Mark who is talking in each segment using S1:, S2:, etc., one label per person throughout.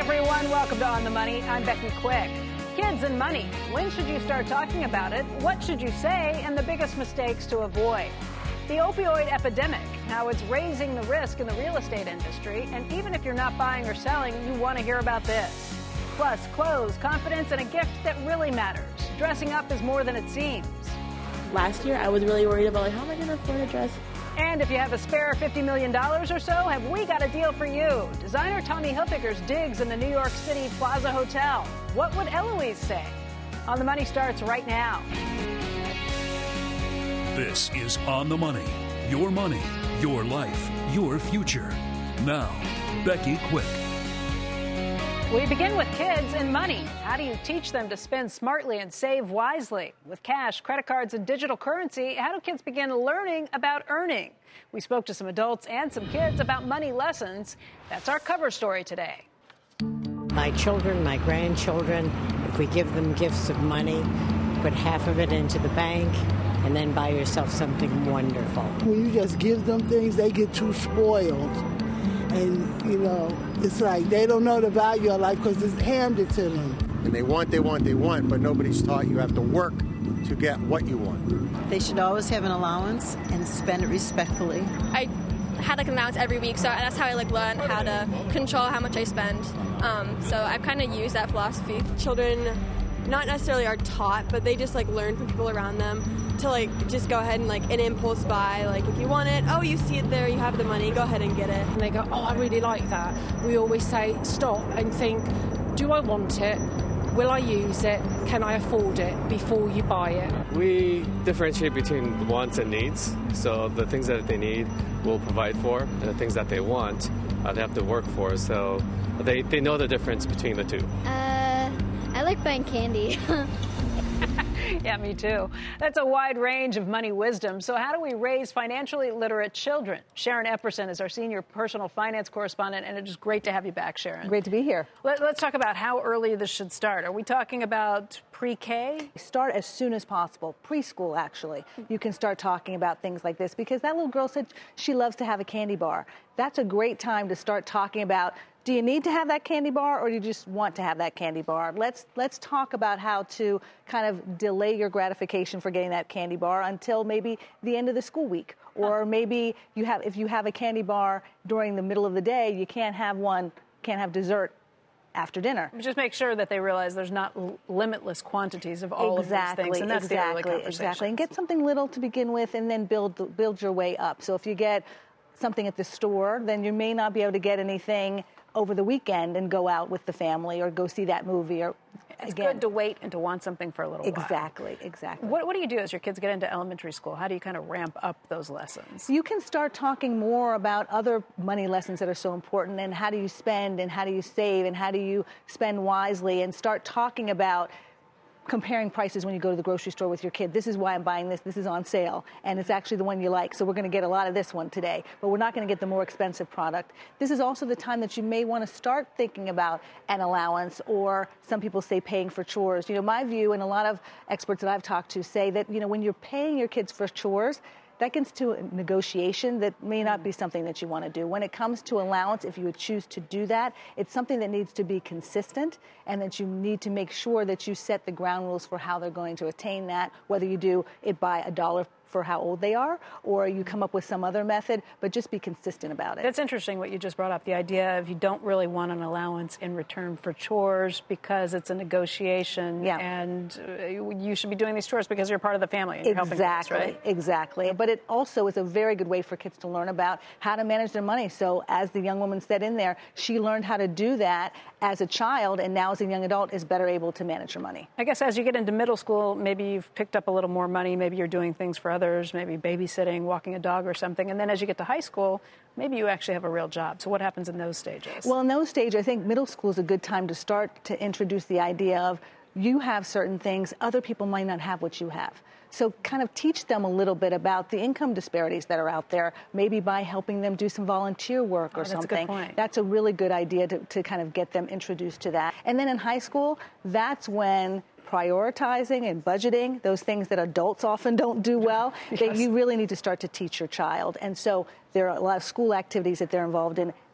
S1: everyone. Welcome to On the Money. I'm Becky Quick. Kids and money. When should you start talking about it? What should you say? And the biggest mistakes to avoid. The opioid epidemic. Now it's raising the risk in the real estate industry. And even if you're not buying or selling, you want to hear about this. Plus, clothes, confidence, and a gift that really matters. Dressing up is more than it seems.
S2: Last year, I was really worried about how am I going to afford a dress?
S1: And if you have a spare $50 million or so, have we got a deal for you? Designer Tommy Hilfiger's digs in the New York City Plaza Hotel. What would Eloise say? On the Money starts right now.
S3: This is On the Money. Your money, your life, your future. Now, Becky Quick.
S1: We begin with kids and money. How do you teach them to spend smartly and save wisely? With cash, credit cards, and digital currency, how do kids begin learning about earning? We spoke to some adults and some kids about money lessons. That's our cover story today.
S4: My children, my grandchildren, if we give them gifts of money, put half of it into the bank, and then buy yourself something wonderful.
S5: When you just give them things, they get too spoiled. And, you know, it's like they don't know the value of life because it's handed to them.
S6: And they want, but nobody's taught you have to work to get what you want.
S7: They should always have an allowance and spend it respectfully.
S8: I had an allowance every week, so that's how I learn how to control how much I spend. So I've kind of used that philosophy.
S9: Children not necessarily are taught, but they just learn from people around them to just go ahead and an impulse buy. If you want it, oh, you see it there, you have the money, go ahead and get it.
S10: And they go, oh, I really like that. We always say stop and think, do I want it? Will I use it? Can I afford it before you buy it?
S11: We differentiate between wants and needs. So the things that they need, we'll provide for, and the things that they want, they have to work for. So they know the difference between the two.
S12: I like buying candy.
S1: Yeah, me too. That's a wide range of money wisdom. So how do we raise financially literate children? Sharon Epperson is our senior personal finance correspondent, and it is great to have you back, Sharon.
S13: Great to be here.
S1: Let's talk about how early this should start. Are we talking about pre-K?
S13: Start as soon as possible. Preschool, actually. You can start talking about things like this because that little girl said she loves to have a candy bar. That's a great time to start talking about, do you need to have that candy bar or do you just want to have that candy bar? Let's talk about how to kind of delay your gratification for getting that candy bar until maybe the end of the school week. Or maybe if you have a candy bar during the middle of the day, you can't have dessert after dinner.
S1: Just make sure that they realize there's not limitless quantities of all of these things. And that's the early conversation.
S13: Exactly. And get something little to begin with and then build your way up. So if you get something at the store, then you may not be able to get anything over the weekend and go out with the family or go see that movie. Or
S1: it's good to wait and to want something for a little while.
S13: Exactly.
S1: What do you do as your kids get into elementary school? How do you kind of ramp up those lessons?
S13: You can start talking more about other money lessons that are so important and how do you spend and how do you save and how do you spend wisely and start talking about comparing prices when you go to the grocery store with your kid. This is why I'm buying this. This is on sale. And it's actually the one you like. So we're going to get a lot of this one today. But we're not going to get the more expensive product. This is also the time that you may want to start thinking about an allowance, or some people say paying for chores. My view, and a lot of experts that I've talked to say that, when you're paying your kids for chores, that gets to a negotiation that may not be something that you want to do. When it comes to allowance, if you would choose to do that, it's something that needs to be consistent and that you need to make sure that you set the ground rules for how they're going to attain that, whether you do it by $1 for how old they are, or you come up with some other method, but just be consistent about it.
S1: That's interesting what you just brought up, the idea of you don't really want an allowance in return for chores because it's a negotiation, and you should be doing these chores because you're part of the family and you're helping others, right?
S13: Exactly. But it also is a very good way for kids to learn about how to manage their money. So as the young woman said in there, she learned how to do that as a child, and now as a young adult is better able to manage her money.
S1: I guess as you get into middle school, maybe you've picked up a little more money, maybe you're doing things for others, maybe babysitting, walking a dog or something. And then as you get to high school, maybe you actually have a real job. So what happens in those stages?
S13: Well, in those stages, I think middle school is a good time to start to introduce the idea of you have certain things, other people might not have what you have. So kind of teach them a little bit about the income disparities that are out there, maybe by helping them do some volunteer work or something.
S1: That's a good point.
S13: That's a really good idea to kind of get them introduced to that. And then in high school, that's when prioritizing and budgeting, those things that adults often don't do well, that you really need to start to teach your child. And so there are a lot of school activities that they're involved in. And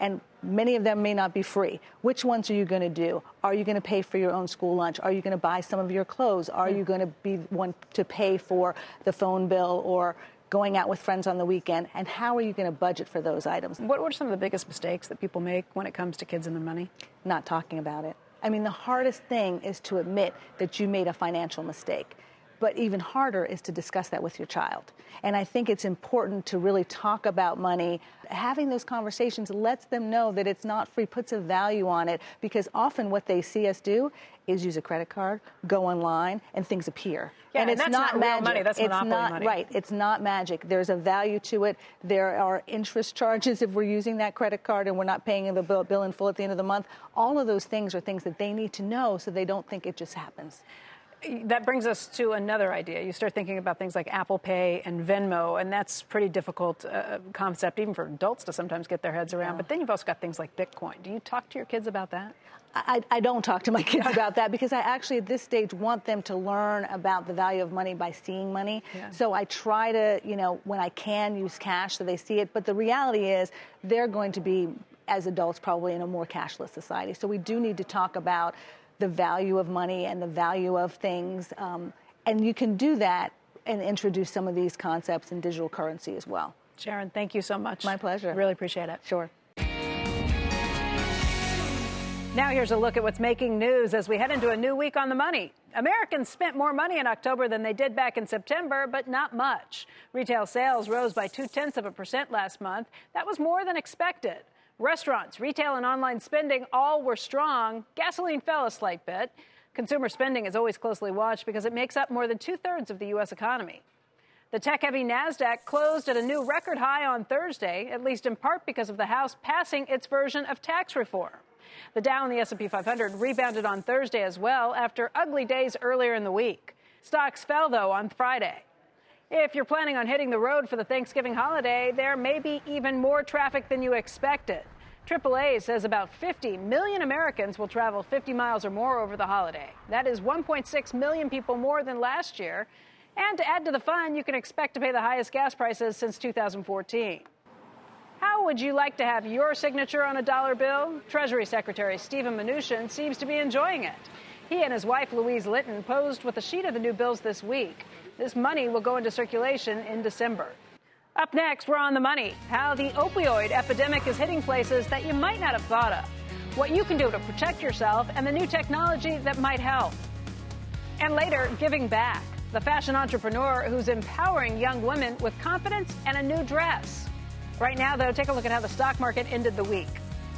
S13: Many of them may not be free. Which ones are you going to do? Are you going to pay for your own school lunch? Are you going to buy some of your clothes? Are you going to be one to pay for the phone bill or going out with friends on the weekend? And how are you going to budget for those items?
S1: What are some of the biggest mistakes that people make when it comes to kids and their money?
S13: Not talking about it. I mean, the hardest thing is to admit that you made a financial mistake. But even harder is to discuss that with your child. And I think it's important to really talk about money. Having those conversations lets them know that it's not free, puts a value on it, because often what they see us do is use a credit card, go online, and things appear.
S1: Yeah,
S13: and it's
S1: that's not
S13: magic.
S1: real money. That's monopoly money.
S13: Right. It's not magic. There's a value to it. There are interest charges if we're using that credit card and we're not paying the bill in full at the end of the month. All of those things are things that they need to know so they don't think it just happens.
S1: That brings us to another idea. You start thinking about things like Apple Pay and Venmo, and that's pretty difficult concept even for adults to sometimes get their heads around. But then you've also got things like Bitcoin. Do you talk to your kids about that?
S13: I don't talk to my kids about that because I actually at this stage want them to learn about the value of money by seeing money. Yeah. So I try to, when I can, use cash so they see it. But the reality is they're going to be, as adults, probably in a more cashless society. So we do need to talk about the value of money and the value of things. And you can do that and introduce some of these concepts in digital currency as well.
S1: Sharon, thank you so much.
S13: My pleasure.
S1: Really appreciate it.
S13: Sure.
S1: Now here's a look at what's making news as we head into a new week on the money. Americans spent more money in October than they did back in September, but not much. Retail sales rose by 0.2% last month. That was more than expected. Restaurants, retail, and online spending all were strong. Gasoline fell a slight bit. Consumer spending is always closely watched because it makes up more than 2/3 of the U.S. economy. The tech-heavy NASDAQ closed at a new record high on Thursday, at least in part because of the House passing its version of tax reform. The Dow and the S&P 500 rebounded on Thursday as well after ugly days earlier in the week. Stocks fell, though, on Friday. If you're planning on hitting the road for the Thanksgiving holiday, there may be even more traffic than you expected. AAA says about 50 million Americans will travel 50 miles or more over the holiday. That is 1.6 million people more than last year. And to add to the fun, you can expect to pay the highest gas prices since 2014. How would you like to have your signature on a dollar bill? Treasury Secretary Steven Mnuchin seems to be enjoying it. He and his wife, Louise Litton, posed with a sheet of the new bills this week. This money will go into circulation in December. Up next, we're on the money. How the opioid epidemic is hitting places that you might not have thought of. What you can do to protect yourself and the new technology that might help. And later, giving back. The fashion entrepreneur who's empowering young women with confidence and a new dress. Right now, though, take a look at how the stock market ended the week.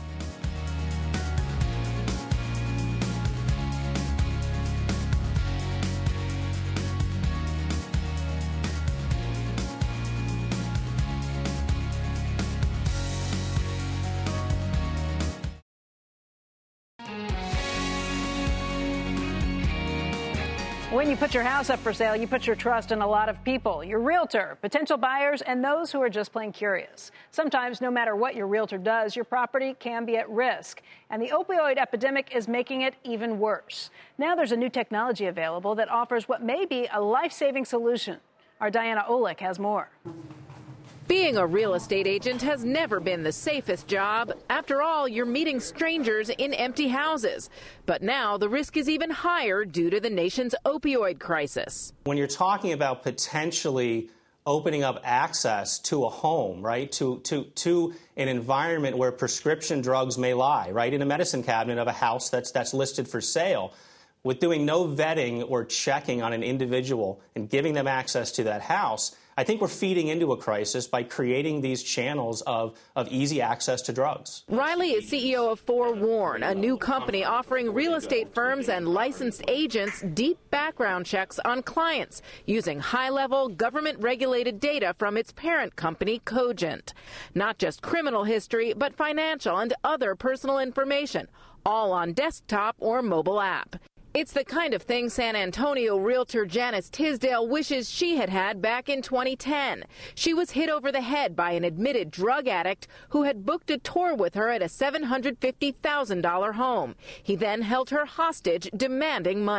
S1: When you put your house up for sale, you put your trust in a lot of people. Your realtor, potential buyers, and those who are just plain curious. Sometimes, no matter what your realtor does, your property can be at risk. And the opioid epidemic is making it even worse. Now there's a new technology available that offers what may be a life-saving solution. Our Diana Olick has more.
S14: Being a real estate agent has never been the safest job. After all, you're meeting strangers in empty houses. But now the risk is even higher due to the nation's opioid crisis.
S15: When you're talking about potentially opening up access to a home, right, to an environment where prescription drugs may lie, right, in a medicine cabinet of a house that's listed for sale, with doing no vetting or checking on an individual and giving them access to that house, I think we're feeding into a crisis by creating these channels of easy access to drugs.
S14: Riley is CEO of Forewarn, a new company offering real estate firms and licensed agents deep background checks on clients using high-level government-regulated data from its parent company, Cogent. Not just criminal history, but financial and other personal information, all on desktop or mobile app. It's the kind of thing San Antonio realtor Janice Tisdale wishes she had had back in 2010. She was hit over the head by an admitted drug addict who had booked a tour with her at a $750,000 home. He then held her hostage, demanding money.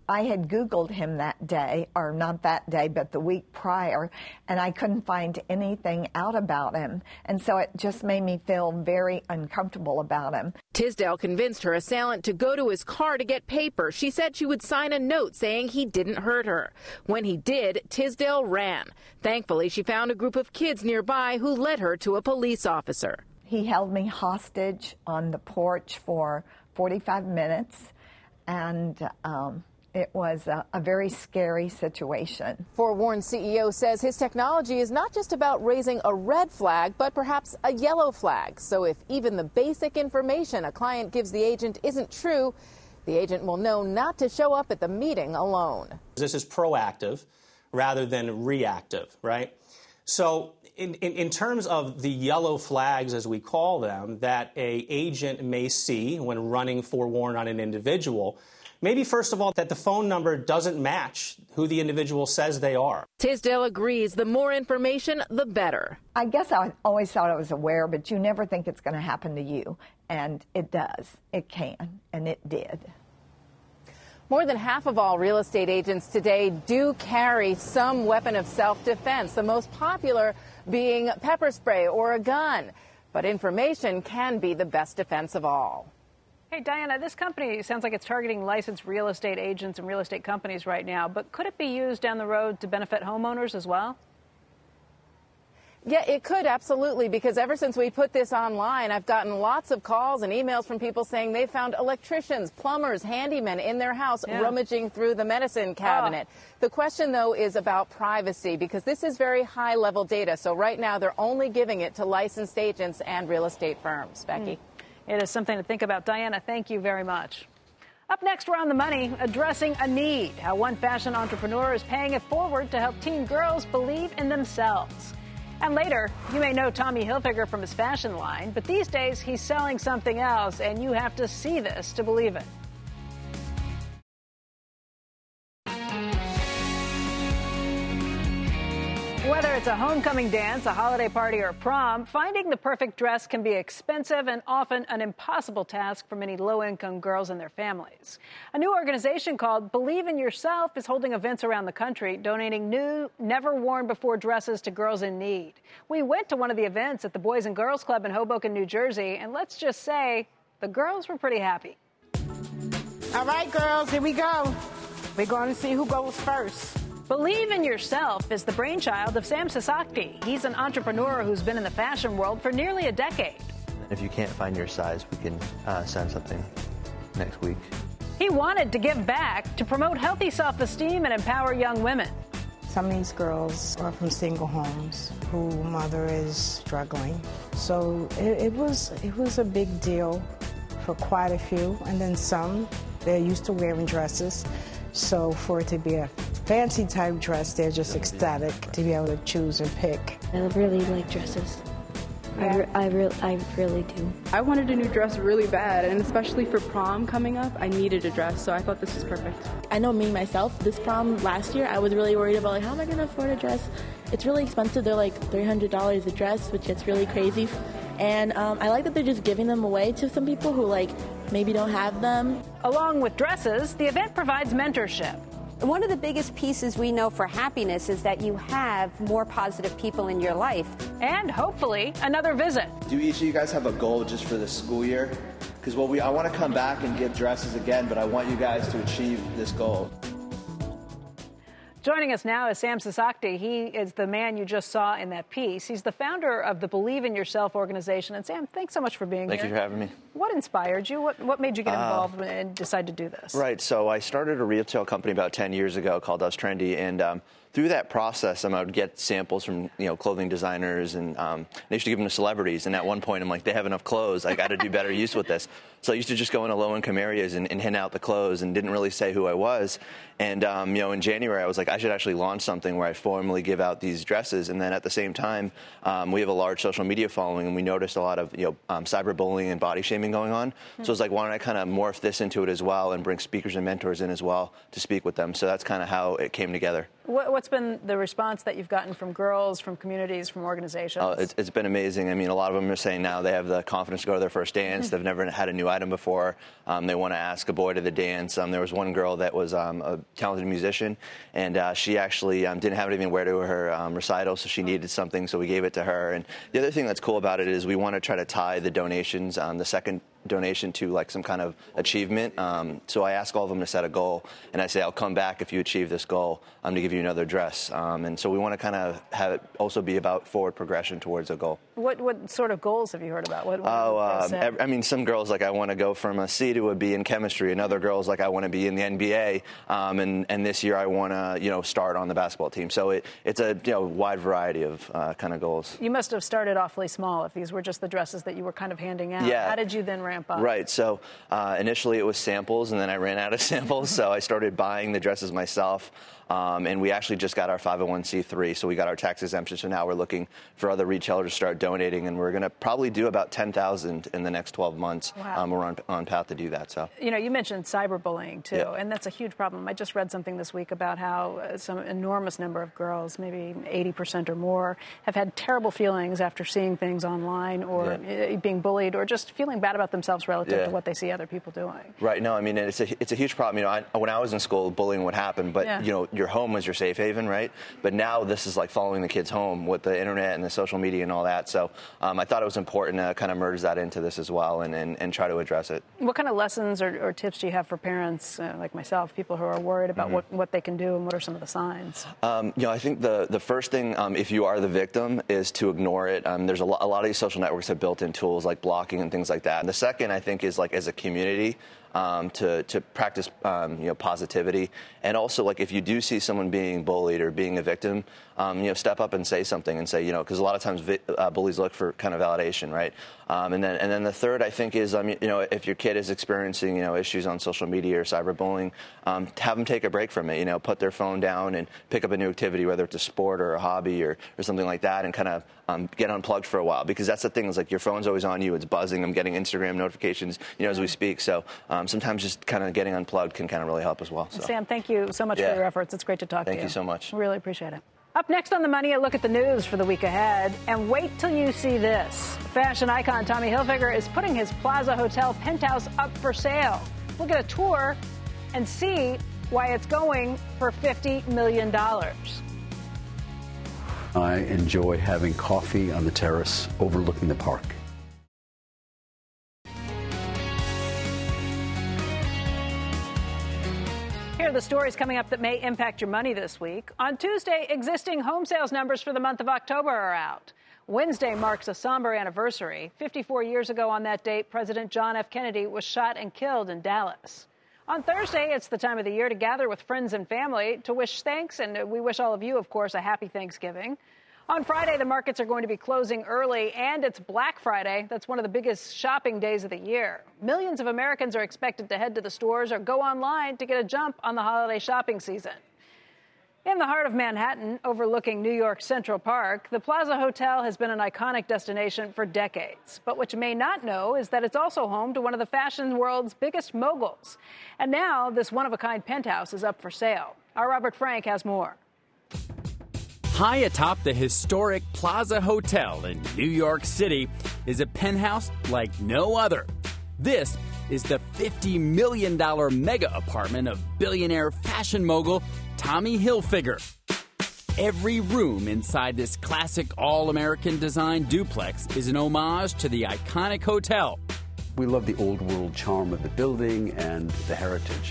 S16: I had Googled him that day, or not that day, but the week prior, and I couldn't find anything out about him. And so it just made me feel very uncomfortable about him.
S14: Tisdale convinced her assailant to go to his car to get paper. She said she would sign a note saying he didn't hurt her. When he did, Tisdale ran. Thankfully, she found a group of kids nearby who led her to a police officer.
S16: He held me hostage on the porch for 45 minutes, and it was a very scary situation.
S14: ForeWarn CEO says his technology is not just about raising a red flag, but perhaps a yellow flag. So if even the basic information a client gives the agent isn't true, the agent will know not to show up at the meeting alone.
S15: This is proactive rather than reactive, right? So in terms of the yellow flags, as we call them, that an agent may see when running ForeWarn on an individual, maybe, first of all, that the phone number doesn't match who the individual says they are.
S14: Tisdale agrees the more information, the better.
S16: I guess I always thought I was aware, but you never think it's going to happen to you. And it does. It can. And it did.
S14: More than half of all real estate agents today do carry some weapon of self-defense, the most popular being pepper spray or a gun. But information can be the best defense of all.
S1: Hey, Diana, this company sounds like it's targeting licensed real estate agents and real estate companies right now, but could it be used down the road to benefit homeowners as well?
S14: Yeah, it could, absolutely, because ever since we put this online, I've gotten lots of calls and emails from people saying they found electricians, plumbers, handymen in their house rummaging through the medicine cabinet. The question, though, is about privacy, because this is very high-level data. So right now, they're only giving it to licensed agents and real estate firms. Becky?
S1: It is something to think about. Diana, thank you very much. Up next, we're on the money, addressing a need, how one fashion entrepreneur is paying it forward to help teen girls believe in themselves. And later, you may know Tommy Hilfiger from his fashion line, but these days he's selling something else, and you have to see this to believe it. Whether it's a homecoming dance, a holiday party, or prom, finding the perfect dress can be expensive and often an impossible task for many low-income girls and their families. A new organization called Believe in Yourself is holding events around the country, donating new, never-worn-before dresses to girls in need. We went to one of the events at the Boys and Girls Club in Hoboken, New Jersey, and let's just say the girls were pretty happy.
S17: All right, girls, here we go. We're going to see who goes first.
S1: Believe in Yourself is the brainchild of Sam Sasaki. He's an entrepreneur who's been in the fashion world for nearly a decade.
S18: If you can't find your size, we can send something next week.
S1: He wanted to give back to promote healthy self-esteem and empower young women.
S17: Some of these girls are from single homes whose mother is struggling. So it was a big deal for quite a few. And then some, they're used to wearing dresses. So for it to be a fancy type dress, they're just ecstatic to be able to choose and pick.
S12: I really like dresses.
S17: Yeah.
S12: I really do.
S2: I wanted a new dress really bad, and especially for prom coming up, I needed a dress, so I thought this was perfect. I know me, myself, this prom last year, I was really worried about, like, how am I going to afford a dress? It's really expensive. They're like $300 a dress, which gets really crazy. And I like that they're just giving them away to some people who, like, maybe don't have them.
S1: Along with dresses, the event provides mentorship.
S19: One of the biggest pieces we know for happiness is that you have more positive people in your life.
S1: And hopefully another visit.
S20: Do each of you guys have a goal just for this school year? Because I want to come back and give dresses again, but I want you guys to achieve this goal.
S1: Joining us now is Sam Sasaki. He is the man you just saw in that piece. He's the founder of the Believe in Yourself organization. And Sam, thanks so much for being here.
S18: Thank you for having me.
S1: What inspired you? What made you get involved and decide to do this?
S18: Right. So I started a retail company about 10 years ago called Us Trendy, and through that process, I would get samples from clothing designers, and they used to give them to celebrities. And at one point, I'm like, they have enough clothes. I got to do better use with this. So I used to just go into low-income areas and hand out the clothes, and didn't really say who I was. And in January, I was like, I should actually launch something where I formally give out these dresses. And then at the same time, we have a large social media following, and we noticed a lot of cyberbullying and body shaming going on. So I was like, why don't I kind of morph this into it as well and bring speakers and mentors in as well to speak with them? So that's kind of how it came together.
S1: What's been the response that you've gotten from girls, from communities, from organizations?
S18: Oh, it's been amazing. I mean, a lot of them are saying now they have the confidence to go to their first dance. They've never had a new item before. They want to ask a boy to the dance. There was one girl that was a talented musician, and she actually didn't have anything to wear to her recital, so she needed something, so we gave it to her. And the other thing that's cool about it is we want to try to tie the donations, the second donation, to like some kind of achievement. So I ask all of them to set a goal, and I say, I'll come back if you achieve this goal. I'm to give you another dress. And so we want to kind of have it also be about forward progression towards a goal.
S1: What sort of goals have you heard about?
S18: I mean, some girls like, I want to go from a C to a B in chemistry. And other girls like, I want to be in the NBA. And this year I want to, start on the basketball team. So it's a wide variety of kind of goals.
S1: You must have started awfully small if these were just the dresses that you were kind of handing out.
S18: Yeah.
S1: How did you then ramp up?
S18: Right. So initially it was samples, and then I ran out of samples. So I started buying the dresses myself. And we actually just got our 501c3, so we got our tax exemption. So now we're looking for other retailers to start donating, and we're going to probably do about 10,000 in the next 12 months.
S1: Wow.
S18: We're on path to do that. So
S1: you mentioned cyberbullying too,
S18: yeah.
S1: And that's a huge problem. I just read something this week about how some enormous number of girls, maybe 80% or more, have had terrible feelings after seeing things online or being bullied or just feeling bad about themselves relative to what they see other people doing.
S18: Right. No, I mean, it's a huge problem. When I was in school, bullying would happen, but your home was your safe haven, right? But now this is like following the kids home with the internet and the social media and all that. So I thought it was important to kind of merge that into this as well and try to address it.
S1: What kind of lessons or tips do you have for parents like myself, people who are worried about what they can do, and what are some of the signs?
S18: I think the first thing, if you are the victim, is to ignore it. There's a lot of these social networks have built-in tools like blocking and things like that. And the second, I think, is like as a community, to practice positivity, and also like if you do see someone being bullied or being a victim, step up and say something, and say because a lot of times bullies look for kind of validation, right? And then the third, I think, is if your kid is experiencing issues on social media or cyberbullying, have them take a break from it. Put their phone down and pick up a new activity, whether it's a sport or a hobby or something like that, and kind of get unplugged for a while, because that's the thing, is like your phone's always on you, it's buzzing. I'm getting Instagram notifications as we speak. So sometimes just kind of getting unplugged can kind of really help as well. So.
S1: Sam, thank you so much for your efforts. It's great to talk to you.
S18: Thank you so much.
S1: Really appreciate it. Up next on The Money, a look at the news for the week ahead. And wait till you see this. Fashion icon Tommy Hilfiger is putting his Plaza Hotel penthouse up for sale. We'll get a tour and see why it's going for $50 million.
S21: I enjoy having coffee on the terrace overlooking the park.
S1: Here are the stories coming up that may impact your money this week. On Tuesday, existing home sales numbers for the month of October are out. Wednesday marks a somber anniversary. 54 years ago on that date, President John F. Kennedy was shot and killed in Dallas. On Thursday, it's the time of the year to gather with friends and family to wish thanks, and we wish all of you, of course, a happy Thanksgiving. On Friday, the markets are going to be closing early, and it's Black Friday. That's one of the biggest shopping days of the year. Millions of Americans are expected to head to the stores or go online to get a jump on the holiday shopping season. In the heart of Manhattan, overlooking New York Central Park, the Plaza Hotel has been an iconic destination for decades. But what you may not know is that it's also home to one of the fashion world's biggest moguls. And now this one-of-a-kind penthouse is up for sale. Our Robert Frank has more.
S22: High atop the historic Plaza Hotel in New York City is a penthouse like no other. This is the $50 million mega apartment of billionaire fashion mogul Tommy Hilfiger. Every room inside this classic all-American design duplex is an homage to the iconic hotel.
S21: We love the old world charm of the building and the heritage.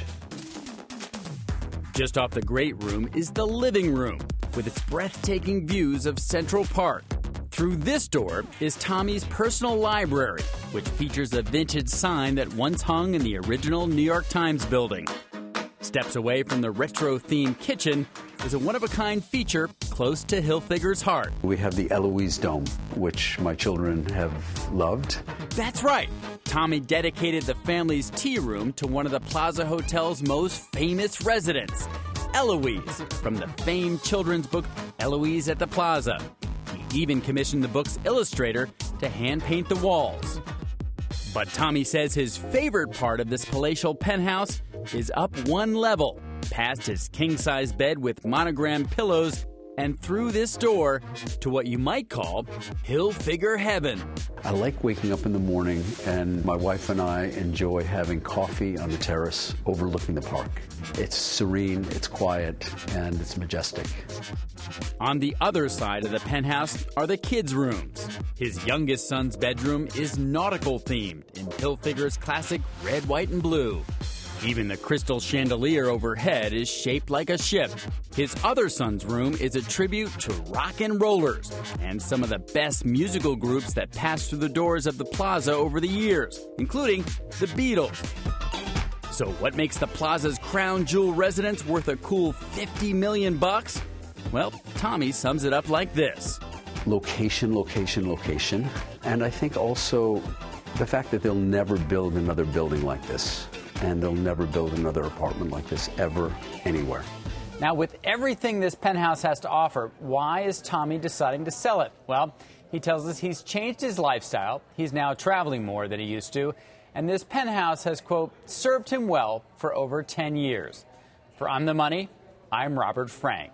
S22: Just off the great room is the living room, with its breathtaking views of Central Park. Through this door is Tommy's personal library, which features a vintage sign that once hung in the original New York Times building. Steps away from the retro-themed kitchen is a one-of-a-kind feature close to Hilfiger's heart.
S21: We have the Eloise Dome, which my children have loved.
S22: That's right. Tommy dedicated the family's tea room to one of the Plaza Hotel's most famous residents, Eloise, from the famed children's book Eloise at the Plaza. He even commissioned the book's illustrator to hand-paint the walls. But Tommy says his favorite part of this palatial penthouse is up one level, past his king-size bed with monogram pillows, and through this door to what you might call Hilfiger heaven.
S21: I like waking up in the morning, and my wife and I enjoy having coffee on the terrace overlooking the park. It's serene, it's quiet, and it's majestic.
S22: On the other side of the penthouse are the kids' rooms. His youngest son's bedroom is nautical themed in Hilfiger's classic red, white, and blue. Even the crystal chandelier overhead is shaped like a ship. His other son's room is a tribute to rock and rollers and some of the best musical groups that passed through the doors of the plaza over the years, including the Beatles. So what makes the plaza's crown jewel residence worth a cool $50 million? Well, Tommy sums it up like this.
S21: Location, location, location. And I think also the fact that they'll never build another building like this. And they'll never build another apartment like this ever, anywhere.
S3: Now, with everything this penthouse has to offer, why is Tommy deciding to sell it? Well, he tells us he's changed his lifestyle. He's now traveling more than he used to. And this penthouse has, quote, served him well for over 10 years. For On the Money, I'm Robert Frank.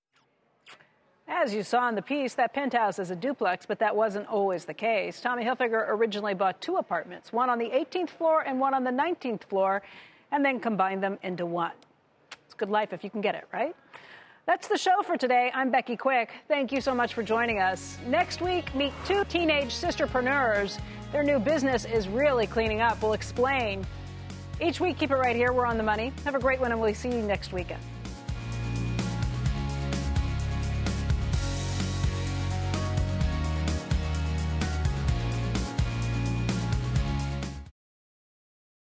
S1: As you saw in the piece, that penthouse is a duplex, but that wasn't always the case. Tommy Hilfiger originally bought 2 apartments, one on the 18th floor and one on the 19th floor, and then combined them into one. It's good life if you can get it, right? That's the show for today. I'm Becky Quick. Thank you so much for joining us. Next week, meet 2 teenage sisterpreneurs. Their new business is really cleaning up. We'll explain. Each week, keep it right here. We're On the Money. Have a great one, and we'll see you next weekend.